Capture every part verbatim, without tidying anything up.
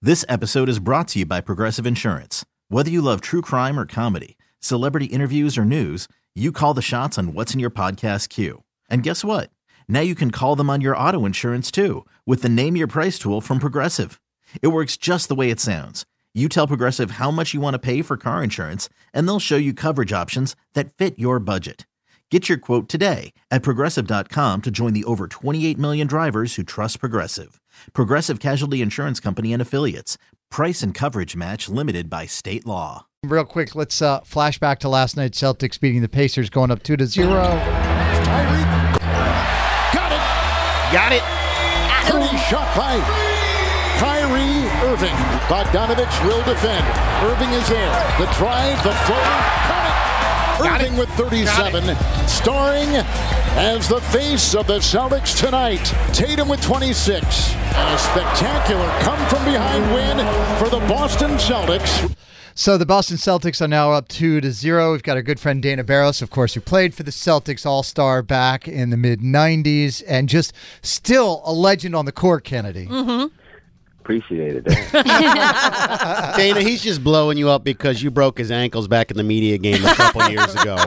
This episode is brought to you by Progressive Insurance. Whether you love true crime or comedy, celebrity interviews or news, you call the shots on what's in your podcast queue. And guess what? Now you can call them on your auto insurance too with the Name Your Price tool from Progressive. It works just the way it sounds. You tell Progressive how much you want to pay for car insurance, and they'll show you coverage options that fit your budget. Get your quote today at Progressive dot com to join the over twenty-eight million drivers who trust Progressive. Progressive Casualty Insurance Company and Affiliates. Price and coverage match limited by state law. Real quick, let's uh, flash back to last night. Celtics beating the Pacers, going up two to zero. Kyrie. Got it. Got it. Pretty shot by Kyrie Irving. Bogdanovich will defend. Irving is there. The drive, the floater. Got it. Got Irving it. with thirty-seven, starring as the face of the Celtics tonight. Tatum with twenty-six. And a spectacular come-from-behind win for the Boston Celtics. So the Boston Celtics are now up two to zero. We've got our good friend Dana Barros, of course, who played for the Celtics All-Star back in the mid nineties, and just still a legend on the court, Kennedy. Mm-hmm. Appreciate it. Dana, he's just blowing you up because you broke his ankles back in the media game a couple years ago.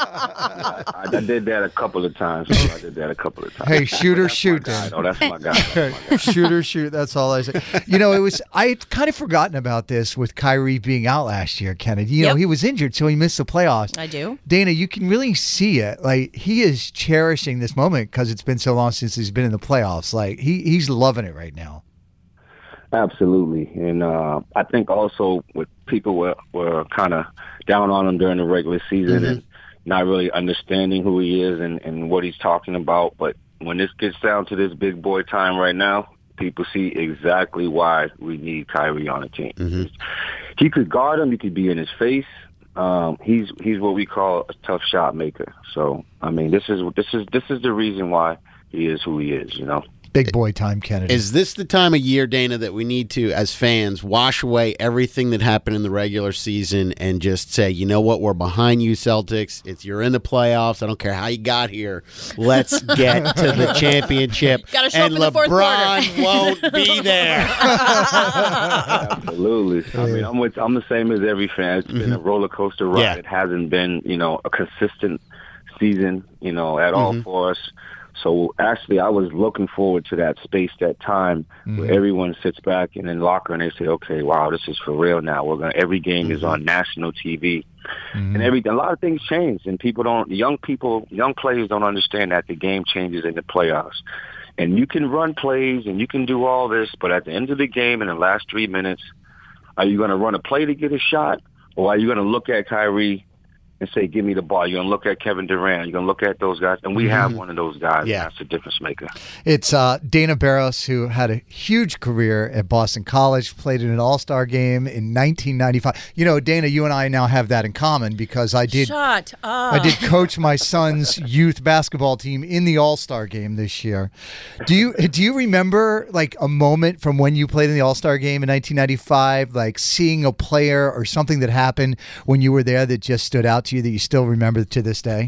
I, I did that a couple of times. I did that a couple of times. Hey, shoot or shoot, Dan. No, that's my guy. That's my guy. Shoot or shoot. That's all I say. You know, it was I had kind of forgotten about this with Kyrie being out last year, Kennedy. You know, Yep. he was injured, so he missed the playoffs. I do. Dana, you can really see it. Like, he is cherishing this moment because it's been so long since he's been in the playoffs. Like, he he's loving it right now. Absolutely. And uh, I think also with people were, were kind of down on him during the regular season Mm-hmm. and not really understanding who he is and, and what he's talking about. But when this gets down to this big boy time right now, people see exactly why we need Kyrie on the team. Mm-hmm. He could guard him. He could be in his face. Um, he's he's what we call a tough shot maker. So, I mean, this is this is this is the reason why he is who he is, you know. Big boy time, Kennedy. Is this the time of year, Dana, that we need to, as fans, wash away everything that happened in the regular season and just say, you know what, we're behind you, Celtics. It's you're in the playoffs. I don't care how you got here. Let's get to the championship. Gotta show and up in the fourth LeBron won't be there. Absolutely. I mean, I'm with, I'm the same as every fan. It's been a roller coaster ride. Yeah. It hasn't been, you know, a consistent season, you know, at all for us. So actually, I was looking forward to that space, that time where everyone sits back and in the locker and they say, "Okay, wow, this is for real now. We're gonna every game is on national T V." And every a lot of things change, and people don't, young people, young players don't understand that the game changes in the playoffs. And you can run plays and you can do all this, but at the end of the game, in the last three minutes, are you going to run a play to get a shot, or are you going to look at Kyrie and say, "Give me the ball"? You're going to look at Kevin Durant. You're going to look at those guys, and we have one of those guys. Yeah. And that's a difference maker. It's uh, Dana Barros, who had a huge career at Boston College, played in an All-Star game in nineteen ninety-five. You know, Dana, you and I now have that in common because I did Shut up. I did coach my son's youth basketball team in the All-Star game this year. Do you do you remember like a moment from when you played in the All-Star game in nineteen ninety-five, like seeing a player or something that happened when you were there that just stood out to you that you still remember to this day?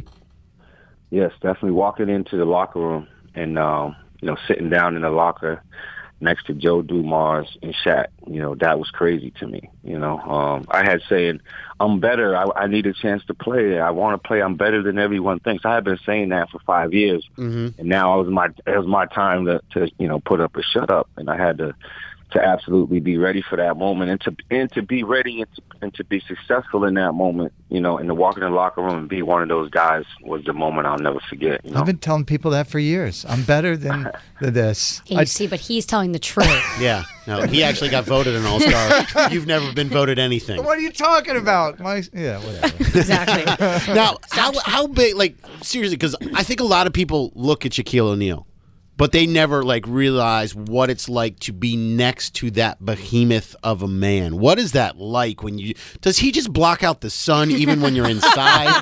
Yes, definitely walking into the locker room and, um, you know, sitting down in the locker next to Joe Dumars and Shaq, you know, that was crazy to me. You know, um, I had saying, I'm better. I, I need a chance to play. I want to play. I'm better than everyone thinks. I had been saying that for five years. Mm-hmm. And now it was my, it was my time to, to, you know, put up or shut up. And I had to, to absolutely be ready for that moment and to, and to be ready and to, and to be successful in that moment, you know, and to walk in the locker room and be one of those guys was the moment I'll never forget. You know? I've been telling people that for years. I'm better than, than this. Yeah, you I- see, but he's telling the truth. Yeah. No, he actually got voted an All-Star. You've never been voted anything. What are you talking about? My, yeah, whatever. Exactly. Now, how how big, like, seriously, because I think a lot of people look at Shaquille O'Neal, but they never, like, realize what it's like to be next to that behemoth of a man. What is that like when you, does he just block out the sun even when you're inside?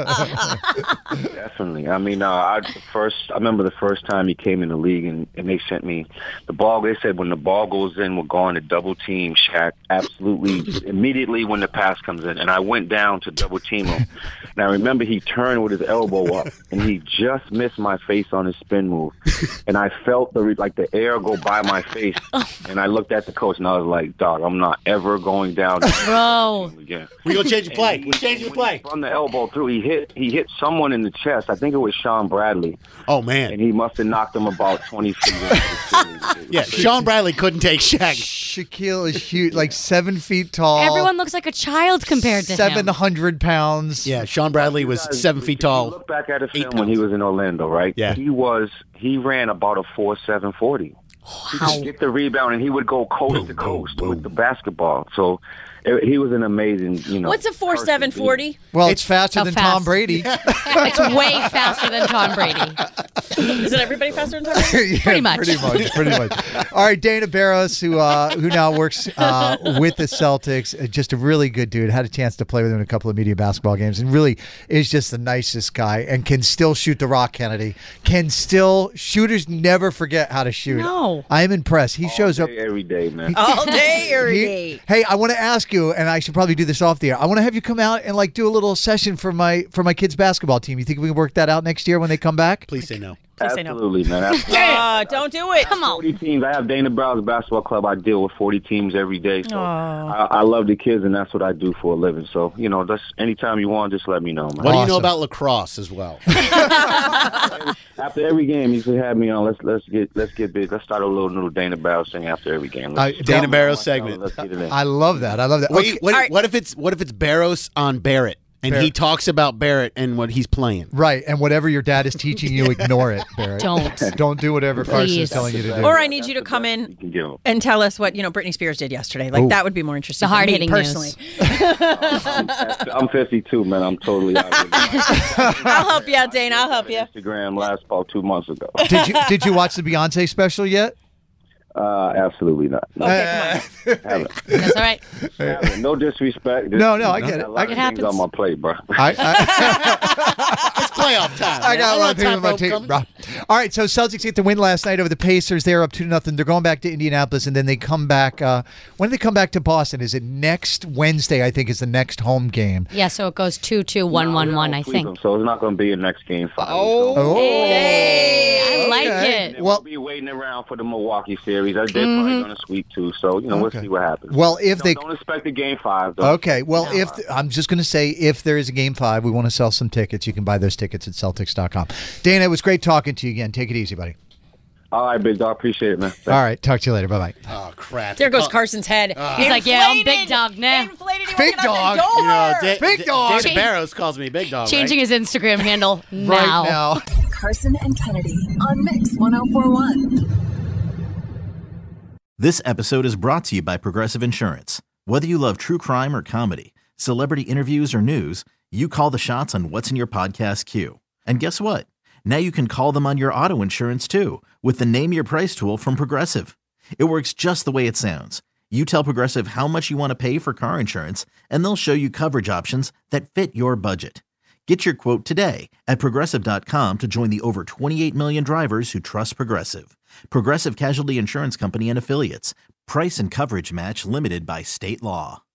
Definitely. I mean, uh, I the first. I remember the first time he came in the league, and, and they sent me the ball. They said when the ball goes in, we're going to double team Shaq. Absolutely, immediately when the pass comes in, and I went down to double team him. And I remember he turned with his elbow up, and he just missed my face on his spin move. and I felt the like the air go by my face, and I looked at the coach, and I was like, "Dog, I'm not ever going down Bro. again." We gonna change the play. And he- We change the when play. he From the elbow through, he hit he hit someone in the chest. I think it was Sean Bradley, Oh and man. he must have knocked him about twenty feet. into the ceiling. Yeah, Sean Bradley couldn't take Shaq. Shaquille is huge, like seven feet tall. Everyone looks like a child compared to seven him. hundred pounds. Yeah, Sean Bradley was Guys, seven feet if you tall. Look back at his eight film when he pounds. was in Orlando, right? Yeah. He was he ran about a four seven forty. He could get the rebound and he would go coast to coast with the basketball. So it, he was an amazing, you know. What's a four seven person. forty? Well, It's it's, faster how than fast. Tom Brady. It's way faster than Tom Brady. Isn't everybody faster than Tom Brady? Yeah, Pretty much. Pretty much. Pretty much. All right, Dana Barros, who uh, who now works uh, with the Celtics, uh, just a really good dude. Had a chance to play with him in a couple of media basketball games, and really is just the nicest guy, and can still shoot the rock. Kennedy can still shooters never forget how to shoot. No. I am impressed. He shows All up. day, every day, man. All day, every He- day. hey, I want to ask you, and I should probably do this off the air. I want to have you come out and like do a little session for my for my kids' basketball team. You think we can work that out next year when they come back? Please say no. Please say no. Absolutely, man. Absolutely. Uh, don't do it. Come on. forty teams. I have Dana Browns Basketball Club. I deal with forty teams every day. So I, I love the kids, and that's what I do for a living. So, you know, just anytime you want, just let me know, man. What do you know Awesome. about lacrosse as well? After every game, you should have me on. Let's let's get let's get big. Let's start a little little Dana Barros thing after every game. Let's, I- Dana Barros segment. Let's get it in. I love that. I love that. Wait, Okay. what, All right. what if it's what if it's Barros on Barrett and he Barrett. talks about Barrett and what he's playing? Right, and whatever your dad is teaching you, ignore it, Barrett. Don't. Don't do whatever Carson's Please. telling you to do. Or I need you to come in You can give 'em. and tell us what, you know, Britney Spears did yesterday. Like, Ooh. that would be more interesting The for me hard-hitting personally. news. I'm fifty-two, man. I'm totally out of it. I'll help you out, Dane. I'll help you. Instagram last about two months ago. Did you did you watch the Beyonce special yet? Uh, absolutely not. No, Okay, come on. haven't. That's all right. Haven't. No disrespect. Just, No, no, I you know, get it. got a lot I- of It things happens. on my plate, bro. I, I, It's playoff time. I man. got a lot of know things on my time tape, comes. bro. All right, so Celtics get the win last night over the Pacers. They're up two to nothing. They're going back to Indianapolis, and then they come back. Uh, when do they come back to Boston? Is it next Wednesday? I think is the next home game. Yeah, so it goes two two one one one. I Sweep think. them, so it's not going to be a next game five. Oh, Hey, I like okay. it. They Well- won't be waiting around for the Milwaukee series. They're probably going to sweep too. So you know, Okay. we'll see what happens. Well, if don't, they don't expect a game five. Though. Okay, well, if I'm just going to say if there is a game five, we want to sell some tickets. You can buy those tickets at Celtics dot com. Dana, it was great talking to you again. Take it easy, buddy. All right, big dog. Appreciate it, man. Thanks. All right, talk to you later. Bye bye. Oh crap! There goes Oh, Carson's head. He's like, yeah, I'm big dog now. Inflated. He Big walking out dog. the door. You know, Da- Big Da- dog. Dana Barros calls me big dog. Changing right? his Instagram handle now. Right now. Carson and Kennedy on Mix ten forty-one. This episode is brought to you by Progressive Insurance. Whether you love true crime or comedy, celebrity interviews or news, you call the shots on what's in your podcast queue. And guess what? Now you can call them on your auto insurance too with the Name Your Price tool from Progressive. It works just the way it sounds. You tell Progressive how much you want to pay for car insurance, and they'll show you coverage options that fit your budget. Get your quote today at Progressive dot com to join the over twenty-eight million drivers who trust Progressive. Progressive Casualty Insurance Company and Affiliates. Price and coverage match limited by state law.